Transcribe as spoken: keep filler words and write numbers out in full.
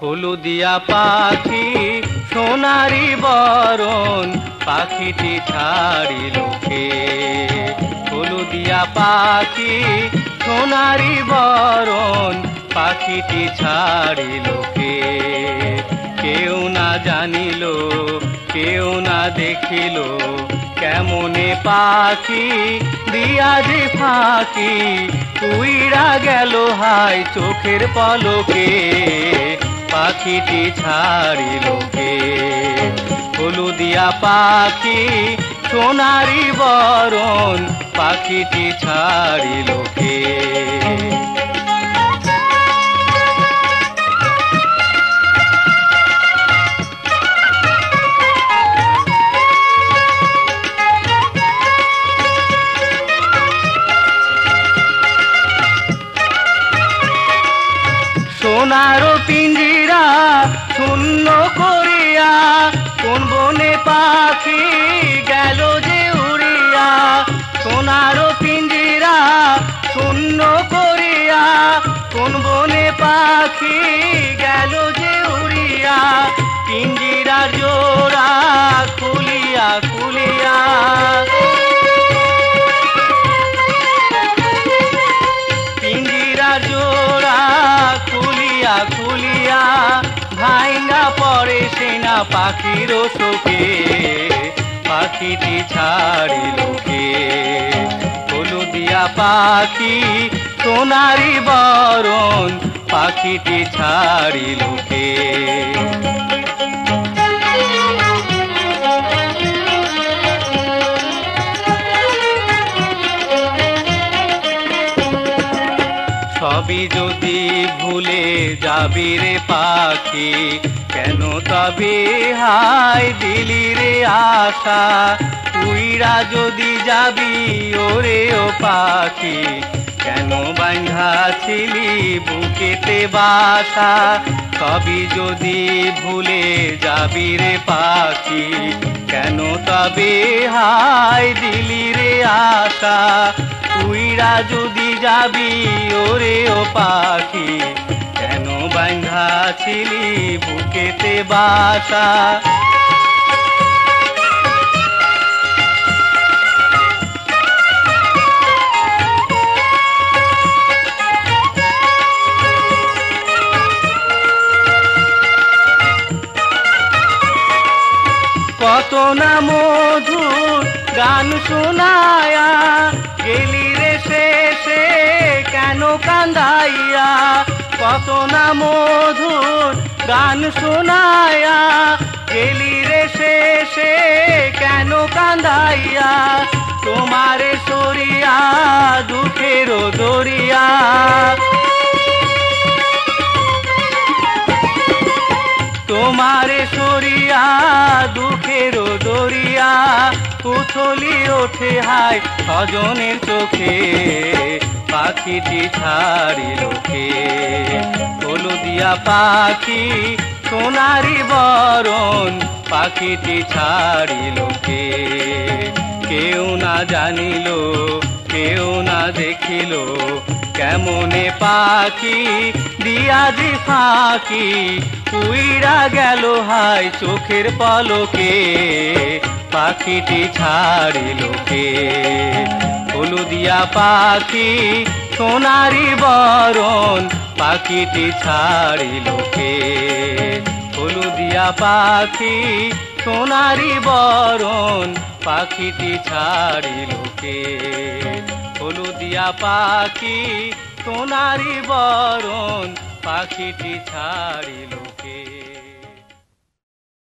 হলুদিয়া পাখি সোনারি বরণ পাখিটি ছাড়িল কে। হলুদিয়া পাখি সোনারি বরণ পাখিটি ছাড়িল কে। কেউ না জানিল কেউ না দেখিল কেমনে পাখি দিয়া যে ফাঁকি উইরা গেল হায় চোখের পলকে পাখিটি ছাড়িল কে। হলুদিয়া পাখি সোনারি বরণ পাখিটি ছাড়িল কে। সোনার পিঞ্জিরা শূন্য করিয়া কোন বনে পাখি গেল যে উড়িয়া। সোনার পিঞ্জিরা শূন্য করিয়া কোন বনে পাখি গেল যে উড়িয়া। পিঞ্জিরার জোড়া খুলিয়া খুলিয়া পিঞ্জিরার জোড়া খুলিয়া খুলিয়া ভাইঙ্গা পড়ে সেনা পাখির শোকে পাখিটি ছাড়িল কে। হলুদিয়া পাখি সোনারি বরণ পাখিটি ছাড়িল কে। সবই যদি ভুলে যাবি রে পাখি কেন তবে হায় দিলি রে আশা। উইরা যদি যাবি ওরে ও পাখি কেন বাঁধা ছিলি বুকেতে বাসা। সবই যদি ভুলে যাবি রে পাখি কেন তবে হায় দিলি রে আশা। উইরা যদি যাবি ওরে ও পাখি কেন বাঁধা ছিলি বুকেতে বাসা। কত না মধুর গান শোনায়া গেলি রে শেষে কেন কান্দাইয়া। কত না মধুর গান শোনায়া গেলি রে শেষে কেন কান্দাইয়া। তোমারে সরিয়া দুঃখের দরিয়া তোমারে সরিয়া দুঃখের দরিয়া উথলি ওঠে হায় স্বজনের চোখে পাখিটি ছাড়িল কে। হলুদিয়া পাখি সোনারি বরণ পাখিটি ছাড়িল কে। কেউ না জানিল কেউ না দেখিল কেমনে পাখি দিয়া যে ফাঁকি উইরা গেল হায় চোখের পলকে পাখিটি ছাড়িল কে। হলুদিয়া পাখি সোনারি বরণ পাখিটি ছাড়িল কে। হলুদিয়া পাখি সোনারি বরণ পাখিটি ছাড়িল কে। হলুদিয়া পাখি সোনারি বরণ পাখিটি ছাড়িল কে।